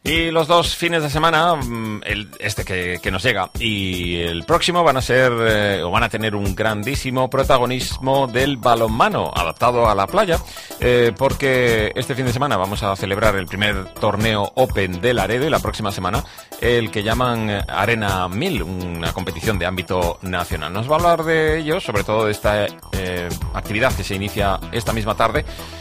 Y los dos fines de semana, que nos llega y el próximo van a ser o van a tener un grandísimo protagonismo del balonmano adaptado a la playa, porque este fin de semana vamos a celebrar el primer torneo Open de Laredo y la próxima semana el que llaman Arena 1000, una competición de ámbito nacional. Nos va a hablar de ello, sobre todo de esta actividad que se inicia esta misma tarde,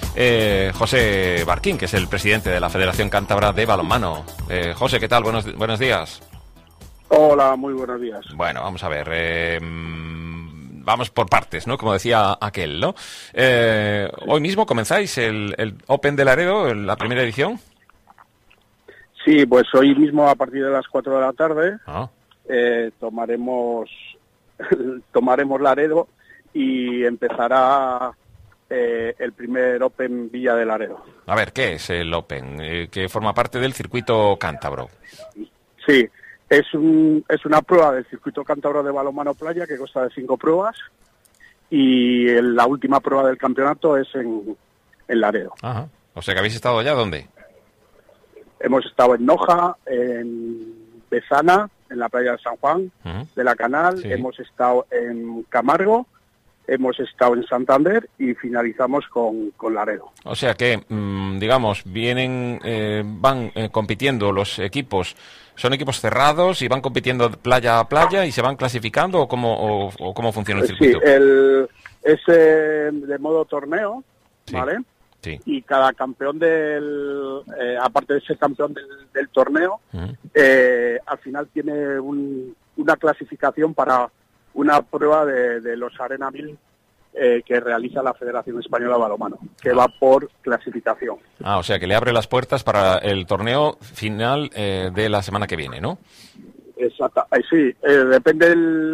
José Barquín, que es el presidente de la Federación Cántabra de Balonmano. José, ¿qué tal? Buenos días. Hola, muy buenos días. Bueno, vamos a ver, vamos por partes, ¿no? Como decía aquel, ¿no? Hoy mismo comenzáis el Open de Laredo, la primera edición. Sí, pues hoy mismo a partir de las 4 de la tarde tomaremos Laredo y empezará el primer Open Villa de Laredo. A ver, ¿qué es el Open? Que forma parte del circuito cántabro. Sí, es una prueba del circuito cántabro de balonmano playa que consta de 5 pruebas y la última prueba del campeonato es en Laredo. Ajá. O sea que habéis estado allá, ¿dónde? Hemos estado en Noja, en Bezana, en la playa de San Juan, de la Canal, sí. Hemos estado en Camargo, hemos estado en Santander y finalizamos con Laredo. O sea que, digamos, van compitiendo los equipos, ¿son equipos cerrados y van compitiendo playa a playa y se van clasificando o cómo funciona el circuito? Sí, es de modo torneo, sí. ¿Vale? Sí. Y cada campeón aparte de ser campeón del torneo, al final tiene una clasificación para una prueba de los Arena 1000 que realiza la Federación Española de Balonmano, que va por clasificación. O sea que le abre las puertas para el torneo final de la semana que viene, ¿no? Exacto, sí, depende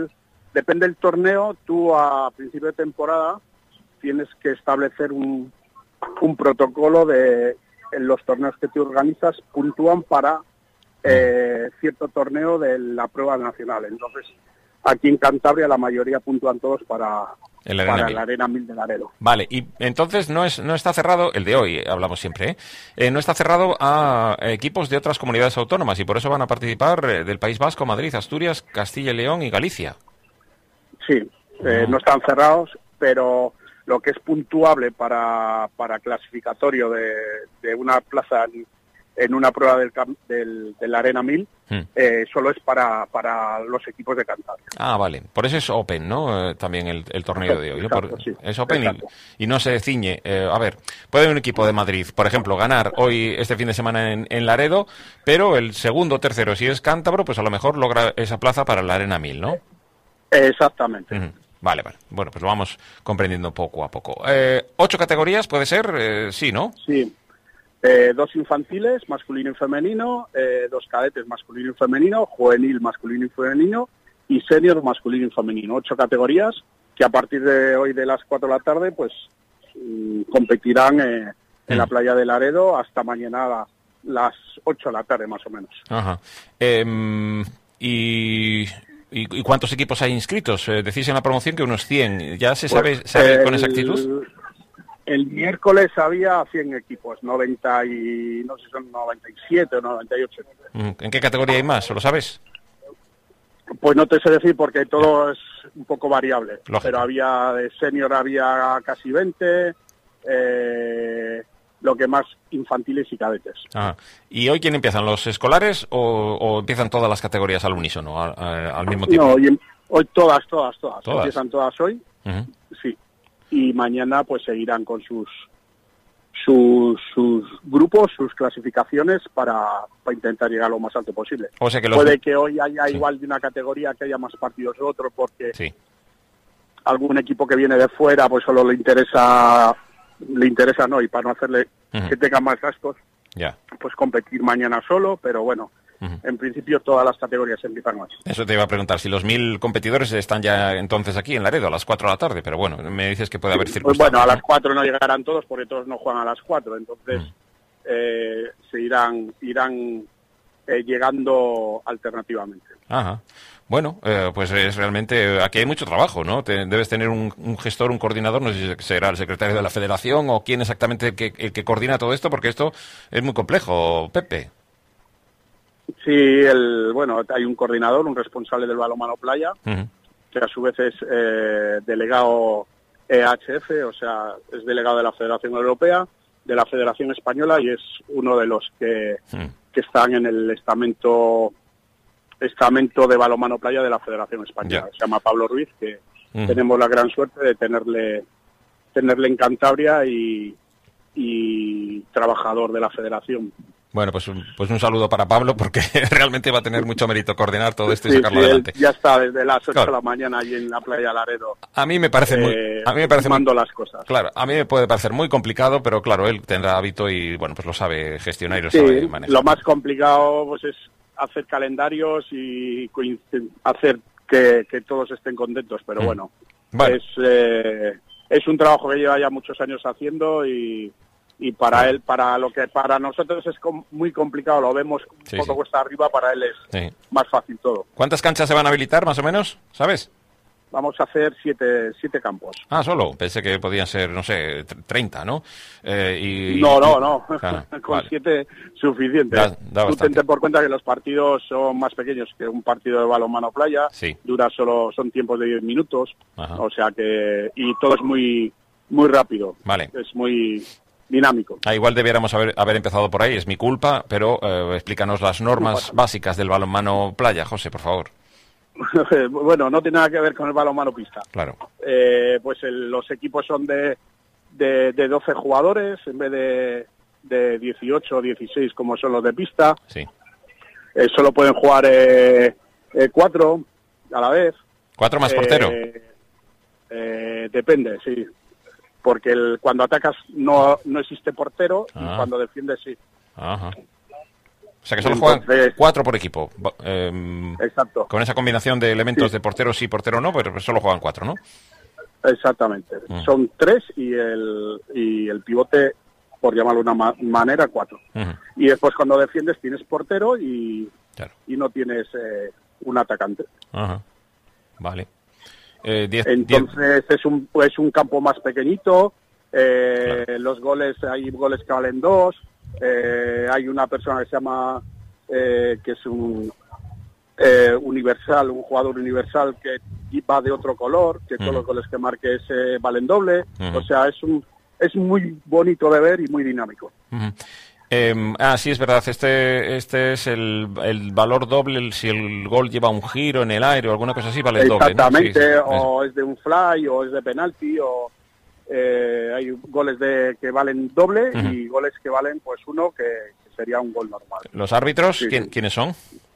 del torneo. Tú a principio de temporada tienes que establecer un protocolo en los torneos que tú organizas, puntúan para cierto torneo de la prueba nacional. Entonces, aquí en Cantabria la mayoría puntúan todos para la Arena 1000 de Laredo. Vale, y entonces no está cerrado, el de hoy hablamos siempre, no está cerrado a equipos de otras comunidades autónomas y por eso van a participar del País Vasco, Madrid, Asturias, Castilla y León y Galicia. Sí, no están cerrados, pero lo que es puntuable para clasificatorio de una plaza en una prueba del Arena 1000 solo es para los equipos de Cantabria. Vale. Por eso es Open, ¿no? También el torneo de hoy, ¿no? Exacto, sí. Es Open y no se ciñe. A ver, puede un equipo de Madrid, por ejemplo, ganar hoy, este fin de semana en Laredo, pero el segundo o tercero, si es cántabro, pues a lo mejor logra esa plaza para la Arena 1000, ¿no? Exactamente. Vale. Bueno, pues lo vamos comprendiendo poco a poco. 8 categorías, ¿puede ser? Sí, ¿no? Sí. 2 infantiles, masculino y femenino, 2 cadetes, masculino y femenino, juvenil, masculino y femenino, y senior, masculino y femenino. 8 categorías que a partir de hoy de las 4 de la tarde pues competirán en la playa de Laredo hasta mañana las 8 de la tarde más o menos. Ajá. ¿Y cuántos equipos hay inscritos? Decís en la promoción que unos 100. ¿Ya se sabe con exactitud? El miércoles había 100 equipos, 90 y no sé si son 97 o 98. ¿En qué categoría hay más? ¿Lo sabes? Pues no te sé decir porque todo es un poco variable. Lógico. Pero había de senior había casi 20, lo que más infantiles y cadetes. ¿Y hoy quién empiezan? ¿Los escolares o empiezan todas las categorías al unísono, al mismo tiempo? No, hoy todas. Empiezan todas hoy, sí. Y mañana pues seguirán con sus grupos, sus clasificaciones para intentar llegar lo más alto posible. O sea que puede que hoy haya igual de una categoría que haya más partidos de otro porque algún equipo que viene de fuera pues solo le interesa no, y para no hacerle que tenga más gastos, pues competir mañana solo, pero bueno. En principio todas las categorías empiezan hoy. Eso te iba a preguntar, si los 1000 competidores están ya entonces aquí en Laredo a las 4 de la tarde, pero bueno, me dices que puede haber circunstancias. Pues bueno, a las 4 no llegarán todos porque todos no juegan a las 4, entonces se irán llegando alternativamente. Ajá. Bueno, pues es realmente, aquí hay mucho trabajo, ¿no? Debes tener un gestor, un coordinador, no sé si será el secretario de la federación o quién exactamente el que coordina todo esto, porque esto es muy complejo, Pepe. Sí, bueno, hay un coordinador, un responsable del balonmano playa, que a su vez es delegado EHF, o sea, es delegado de la Federación Europea, de la Federación Española, y es uno de los que están en el estamento de balonmano playa de la Federación Española. Se llama Pablo Ruiz, que tenemos la gran suerte de tenerle en Cantabria y trabajador de la Federación. Bueno, pues un saludo para Pablo, porque realmente va a tener mucho mérito coordinar todo esto y sacarlo adelante. Ya está desde las 8 de la mañana allí en la playa Laredo. A mí me parece las cosas. Claro, a mí me puede parecer muy complicado, pero claro, él tendrá hábito y bueno, pues lo sabe gestionar y lo sabe manejar. Lo más complicado pues es hacer calendarios y hacer que todos estén contentos, pero bueno. Es un trabajo que lleva ya muchos años haciendo y para él, para nosotros es muy complicado, lo vemos un poco cuesta arriba, para él es más fácil todo. ¿Cuántas canchas se van a habilitar, más o menos? ¿Sabes? Vamos a hacer siete campos. Ah, solo. Pensé que podían ser, no sé, 30, ¿no? No. Claro, con 7 suficiente. Tú ten por cuenta que los partidos son más pequeños que un partido de balonmano playa. Sí. Son tiempos de 10 minutos. Ajá. O sea que... Y todo es muy, muy rápido. Vale. Es muy dinámico. Igual debiéramos haber empezado por ahí, es mi culpa, pero explícanos las normas básicas del balonmano playa, José, por favor. Bueno, no tiene nada que ver con el balonmano pista. Claro. Pues los equipos son de 12 jugadores en vez de 18 o 16 como son los de pista. Sí. Solo pueden jugar 4 a la vez. ¿4 más portero? Depende, sí. Porque cuando atacas no existe portero y cuando defiendes sí. Ajá. O sea que solo juegan 4 por equipo. Exacto. Con esa combinación de elementos de portero sí, portero no, pero solo juegan 4, ¿no? Exactamente. Son 3 y el pivote, por llamarlo de una manera, 4. Y después cuando defiendes tienes portero y no tienes un atacante. Ajá. Vale. Entonces es un campo más pequeñito. Los goles, hay goles que valen 2. Hay una persona que se llama que es un universal, un jugador universal que va de otro color, que todos los goles que marques valen doble. O sea, es muy bonito de ver y muy dinámico. Sí, es verdad, este es el valor doble, si el gol lleva un giro en el aire o alguna cosa así, vale el doble, ¿no? Exactamente, o es de un fly o es de penalti, o hay goles que valen doble y goles que valen pues uno, que sería un gol normal. ¿Los árbitros quiénes son?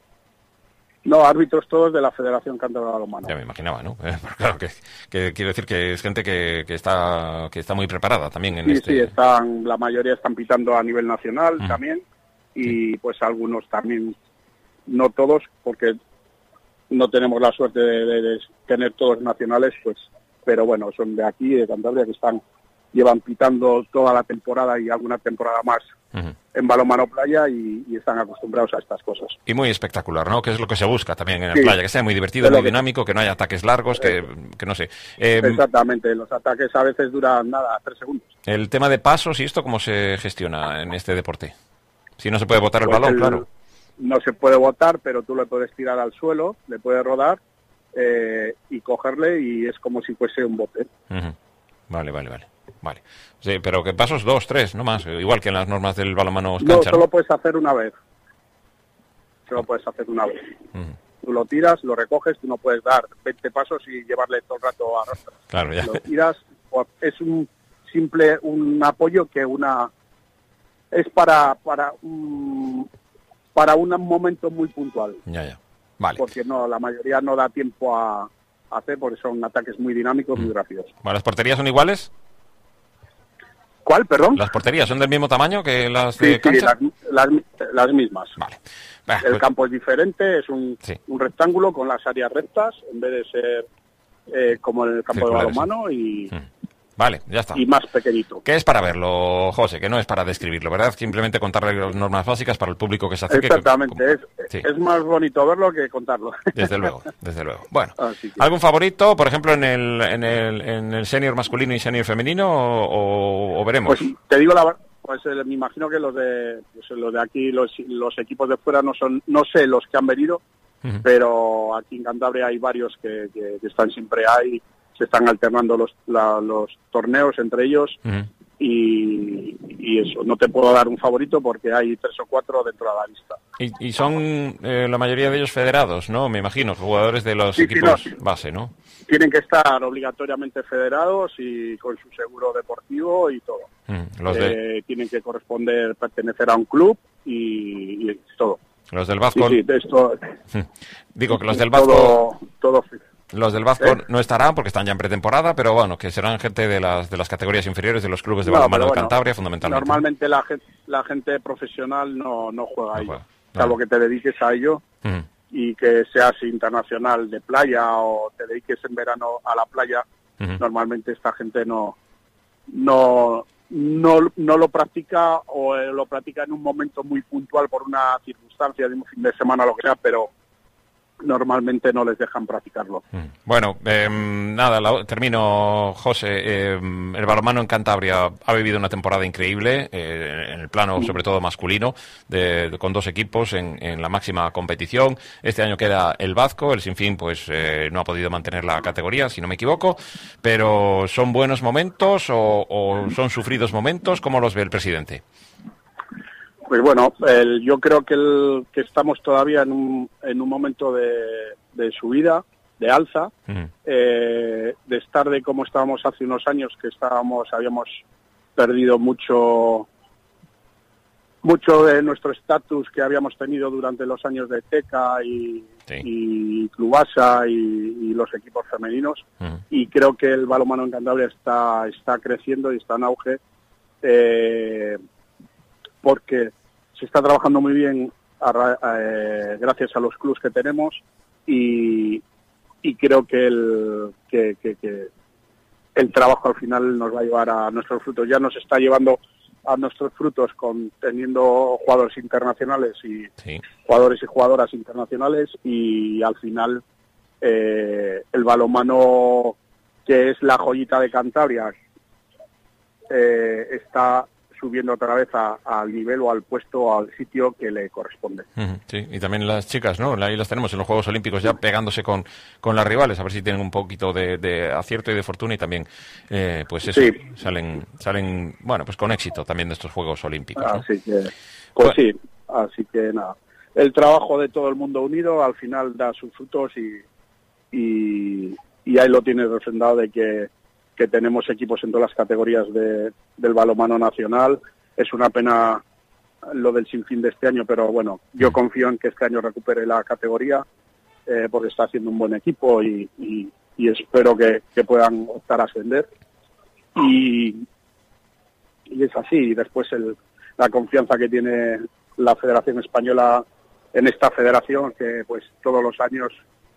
No, árbitros todos de la Federación Cántabra de Balonmano. Ya me imaginaba, ¿no? Claro, que quiero decir que es gente que está muy preparada también en Sí, la mayoría están pitando a nivel nacional también, y pues algunos también, no todos, porque no tenemos la suerte de tener todos nacionales, pues, pero bueno, son de aquí, de Cantabria, que llevan pitando toda la temporada y alguna temporada más en balonmano playa y están acostumbrados a estas cosas. Y muy espectacular, ¿no? Que es lo que se busca también en la playa, que sea muy divertido, muy dinámico, que no haya ataques largos, que no sé. Exactamente, los ataques a veces duran 3 segundos. El tema de pasos y esto, ¿cómo se gestiona en este deporte? Si no se puede botar el balón, claro. No se puede botar, pero tú le puedes tirar al suelo, le puedes rodar y cogerle, y es como si fuese un bote. Vale. Sí, pero que pasos 2, 3, no más, igual que en las normas del balonmano cancha. No, solo puedes hacer una vez. Tú lo tiras, lo recoges, tú no puedes dar 20 pasos y llevarle todo el rato a arrastrar. Claro, ya. Lo tiras, es un apoyo que es para un momento muy puntual. Ya. Vale. Porque la mayoría no da tiempo a hacer, porque son ataques muy dinámicos, muy rápidos. Bueno, ¿las porterías son iguales? ¿Cuál, perdón? ¿Las porterías son del mismo tamaño que las de cancha? Sí, las mismas. Vale. El campo es diferente, es un rectángulo con las áreas rectas, en vez de ser como en el campo de balonmano, y Vale, ya está. Y más pequeñito. Que es para verlo, José, que no es para describirlo, ¿verdad? Simplemente contarle las normas básicas para el público que se acerque. Exactamente, es más bonito verlo que contarlo. Desde luego. Bueno, ¿algún favorito, por ejemplo, en el senior masculino y senior femenino, o veremos? Pues te digo pues me imagino que los de aquí, los equipos de fuera no sé los que han venido, pero aquí en Cantabria hay varios que están siempre ahí, se están alternando los torneos entre ellos. Y eso, no te puedo dar un favorito porque hay 3 o 4 dentro de la lista. Y son la mayoría de ellos federados, ¿no? Me imagino, jugadores de los equipos base, ¿no? Tienen que estar obligatoriamente federados y con su seguro deportivo y todo. Tienen que pertenecer a un club y todo. Los del Vazcon... Sí, esto... Digo que los del Vazcon... Todo. Los del Vazcon no estarán porque están ya en pretemporada, pero bueno, que serán gente de las categorías inferiores de los clubes de balonmano de Cantabria, fundamentalmente. Normalmente la gente profesional no juega ahí, salvo que te dediques a ello y que seas internacional de playa o te dediques en verano a la playa. Normalmente esta gente no lo practica o lo practica en un momento muy puntual por una circunstancia de un fin de semana o lo que sea, pero normalmente no les dejan practicarlo. Bueno, termino, José. El balonmano en Cantabria ha vivido una temporada increíble, en el plano sobre todo masculino, con 2 equipos en la máxima competición. Este año queda el Vazco, el Sinfín pues no ha podido mantener la categoría, si no me equivoco, pero ¿son buenos momentos o son sufridos momentos? ¿Cómo los ve el presidente? Pues bueno, yo creo que estamos todavía en un momento de subida, de alza, de estar de como estábamos hace unos años, que habíamos perdido mucho de nuestro estatus que habíamos tenido durante los años de Teca y Clubasa y los equipos femeninos, y creo que el balonmano en Cantabria está creciendo y está en auge, porque se está trabajando muy bien gracias a los clubs que tenemos y creo que el trabajo al final nos va a llevar a nuestros frutos. Ya nos está llevando a nuestros frutos teniendo jugadores internacionales y jugadores y jugadoras internacionales, y al final el balonmano, que es la joyita de Cantabria, está subiendo otra vez al nivel o al puesto o al sitio que le corresponde. Sí, y también las chicas, ¿no? Ahí las tenemos en los Juegos Olímpicos ya pegándose con las rivales, a ver si tienen un poquito de acierto y de fortuna, y también, pues eso, salen, bueno, pues con éxito también de estos Juegos Olímpicos, ¿no? Así que, pues sí, así que nada. El trabajo de todo el mundo unido al final da sus frutos y ahí lo tienes refrendado de que tenemos equipos en todas las categorías del balonmano nacional. Es una pena lo del Sinfín de este año, pero bueno, yo confío en que este año recupere la categoría, porque está haciendo un buen equipo y espero que puedan optar a ascender. Y es así. Y después la confianza que tiene la Federación Española en esta federación, que pues todos los años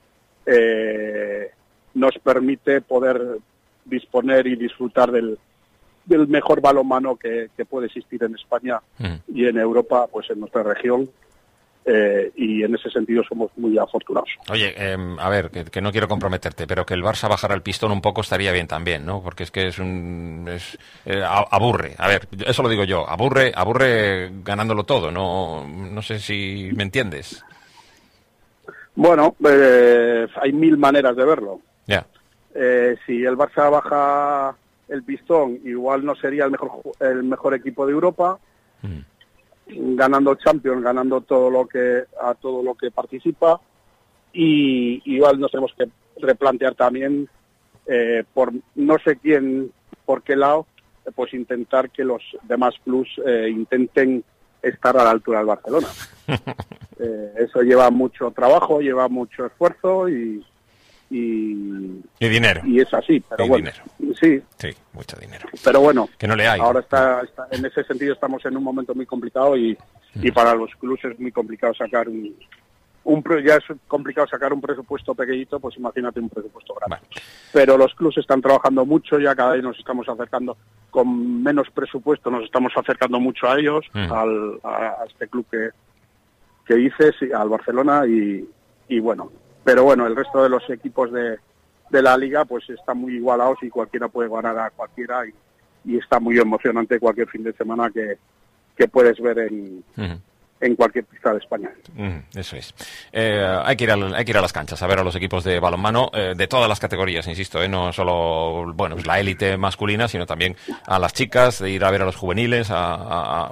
nos permite poder disponer y disfrutar del mejor balonmano que puede existir en España y en Europa, pues en nuestra región, y en ese sentido somos muy afortunados. Oye, a ver, que no quiero comprometerte, pero que el Barça bajara el pistón un poco estaría bien también, ¿no? Porque es que aburre. A ver, eso lo digo yo, aburre ganándolo todo, no sé si me entiendes. Bueno, hay 1000 maneras de verlo. Ya. Si el Barça baja el pistón, igual no sería el mejor equipo de Europa, ganando Champions, ganando todo lo que participa, y igual nos tenemos que replantear también por no sé quién, por qué lado, pues intentar que los demás clubs intenten estar a la altura del Barcelona. Eso lleva mucho trabajo, lleva mucho esfuerzo y dinero. Y es así, pero bueno. Sí, mucho dinero. Pero bueno, que no le hay. Ahora está en ese sentido estamos en un momento muy complicado y para los clubes es muy complicado sacar ya es complicado sacar un presupuesto pequeñito, pues imagínate un presupuesto grande. Vale. Pero los clubes están trabajando mucho, ya cada vez nos estamos acercando con menos presupuesto, nos estamos acercando mucho a ellos, a este club que dices, al Barcelona y bueno. Pero bueno, el resto de los equipos de la liga pues están muy igualados y cualquiera puede ganar a cualquiera y está muy emocionante cualquier fin de semana que puedes ver en cualquier pista de España. Eso es. Hay que ir a las canchas a ver a los equipos de balonmano de todas las categorías, insisto, no solo pues la élite masculina, sino también a las chicas, de ir a ver a los juveniles, a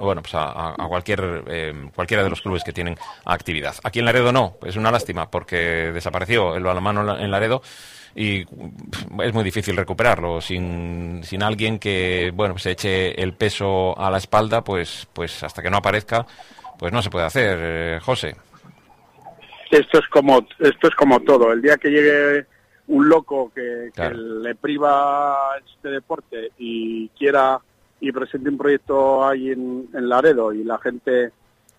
cualquiera de los clubes que tienen actividad. Aquí en Laredo no, es una lástima porque desapareció el balonmano en Laredo y es muy difícil recuperarlo sin alguien que se eche el peso a la espalda, pues hasta que no aparezca pues no se puede hacer, José. Esto es como todo. El día que llegue un loco que le priva este deporte y quiera y presente un proyecto ahí en Laredo y la gente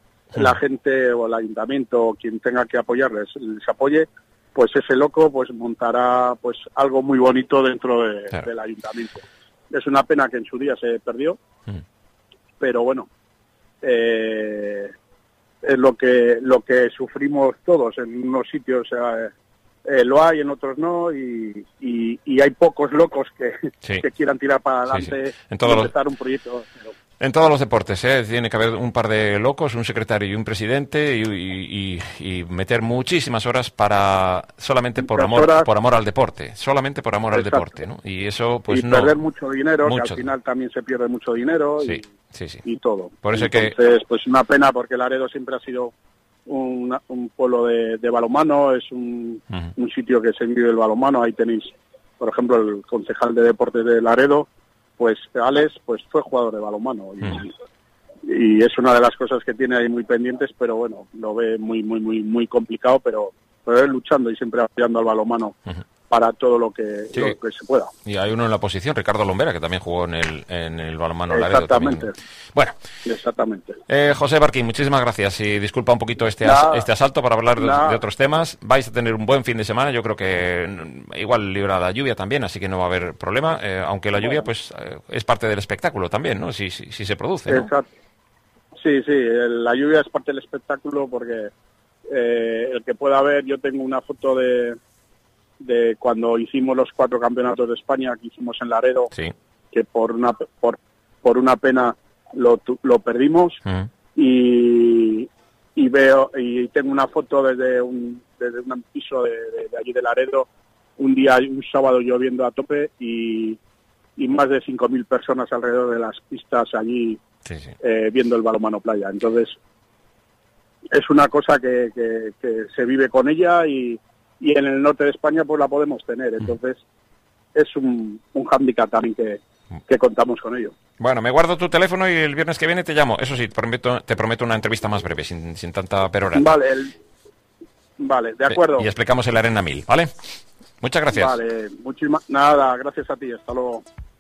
o el ayuntamiento o quien tenga que apoyarles les apoye, pues ese loco pues montará pues algo muy bonito dentro del ayuntamiento. Es una pena que en su día se perdió, pero bueno, es lo que sufrimos todos. En unos sitios lo hay, en otros no, y hay pocos locos que quieran tirar para adelante y empezar un proyecto. En todos los deportes, tiene que haber un par de locos, un secretario y un presidente y meter muchísimas horas solamente por amor al deporte, solamente por amor al deporte, ¿no? Y eso pues no perder mucho dinero, que al final también se pierde mucho dinero y todo. Por eso entonces pues una pena, porque Laredo siempre ha sido un pueblo de balonmano, es un sitio que se vive el balonmano. Ahí tenéis, por ejemplo, el concejal de deportes de Laredo, pues Alex pues fue jugador de balonmano y es una de las cosas que tiene ahí muy pendientes, pero bueno, lo ve muy muy muy muy complicado, pero él luchando y siempre apoyando al balonmano para todo lo que se pueda. Y hay uno en la posición, Ricardo Lombera, que también jugó en el balonmano Laredo. Exactamente. Bueno. Exactamente. José Barquín, muchísimas gracias y disculpa un poquito este asalto para hablar de otros temas. Vais a tener un buen fin de semana, yo creo que igual libra la lluvia también, así que no va a haber problema, aunque la lluvia pues es parte del espectáculo también, ¿no? Si se produce, ¿no? Exacto. Sí, la lluvia es parte del espectáculo porque el que pueda ver, yo tengo una foto de cuando hicimos los 4 campeonatos de España que hicimos en Laredo, que por una pena lo perdimos, y tengo una foto desde un piso de allí de Laredo, un sábado lloviendo a tope y más de 5.000 personas alrededor de las pistas allí viendo el balonmano playa. Entonces es una cosa que se vive con ella y en el norte de España pues la podemos tener. Entonces es un hándicap también que contamos con ello. Bueno, me guardo tu teléfono y el viernes que viene te llamo. Eso sí, te prometo una entrevista más breve, sin tanta perorata. Vale, de acuerdo. Y explicamos el Arena 1000, ¿vale? Muchas gracias. Vale, nada, gracias a ti, hasta luego.